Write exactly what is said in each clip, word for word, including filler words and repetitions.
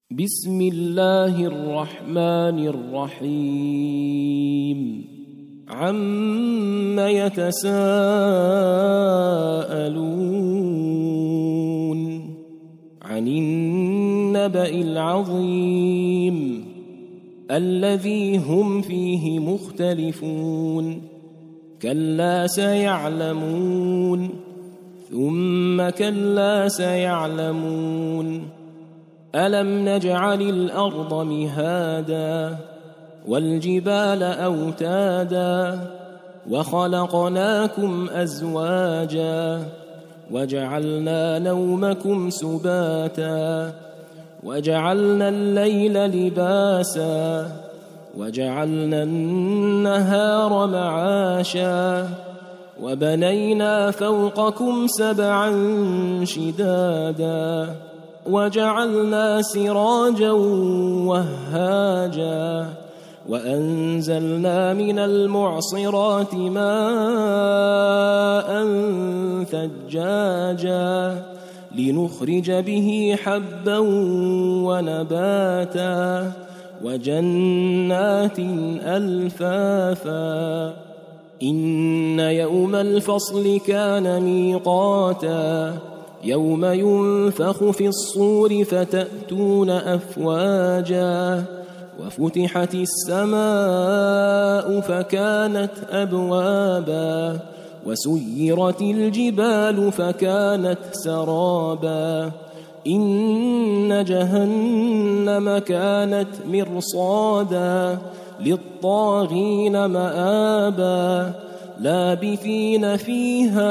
بسم الله الرحمن الرحيم عم يتساءلون عن النبأ العظيم الذي هم فيه مختلفون كلا سيعلمون ثم كلا سيعلمون ألم نجعل الأرض مهادا والجبال أوتادا وخلقناكم أزواجا وجعلنا نومكم سباتا وجعلنا الليل لباسا وجعلنا النهار معاشا وبنينا فوقكم سبعا شدادا وجعلنا سراجا وهاجا وأنزلنا من المعصرات ماء ثجاجا لنخرج به حبا ونباتا وجنات ألفافا إن يوم الفصل كان ميقاتا يوم ينفخ في الصور فتأتون أفواجا وفتحت السماء فكانت أبوابا وسيرت الجبال فكانت سرابا إن جهنم كانت مرصادا للطاغين مآبا لابثين فيها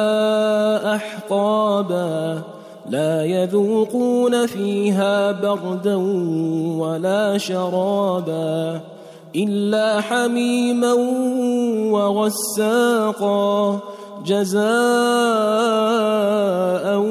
أحقابا لا يذوقون فيها بردا ولا شرابا إلا حميما وغساقا جزاء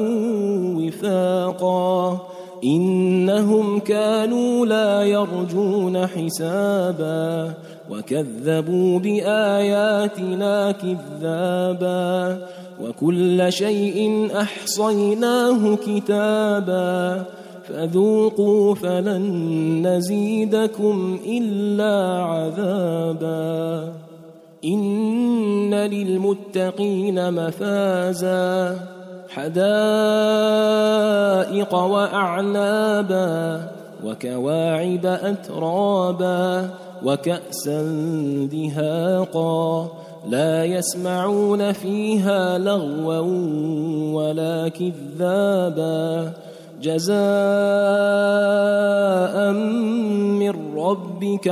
وفاقا إنهم كانوا لا يرجون حسابا وكذبوا بآياتنا كذابا وكل شيء أحصيناه كتابا فذوقوا فلن نزيدكم إلا عذابا إن للمتقين مفازا حدائق وأعنابا وكواعب أترابا وكأسا دهاقا لا يسمعون فيها لغوا ولا كذابا جزاء من ربك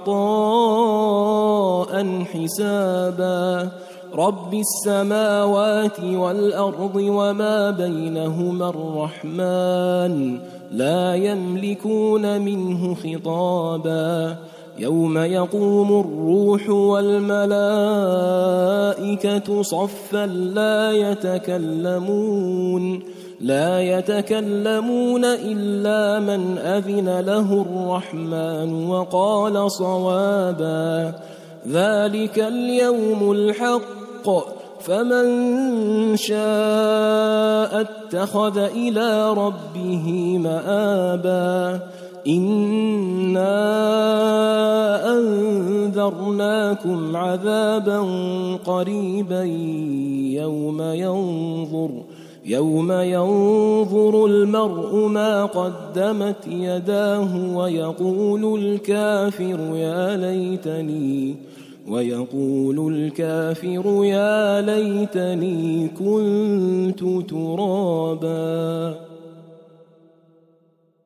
عطاء حسابا رب السماوات والأرض وما بينهما الرحمن لا يملكون منه خطابا يوم يقوم الروح والملائكة صفا لا يتكلمون لا يتكلمون إلا من أذن له الرحمن وقال صوابا ذلك اليوم الحق فمن شاء اتخذ إلى ربه مآبا إنا أنذرناكم عذابا قريبا يوم ينظر يوم ينظر المرء ما قدمت يداه ويقول الكافر يا ليتني ويقول الكافر يا ليتني كنت ترابا.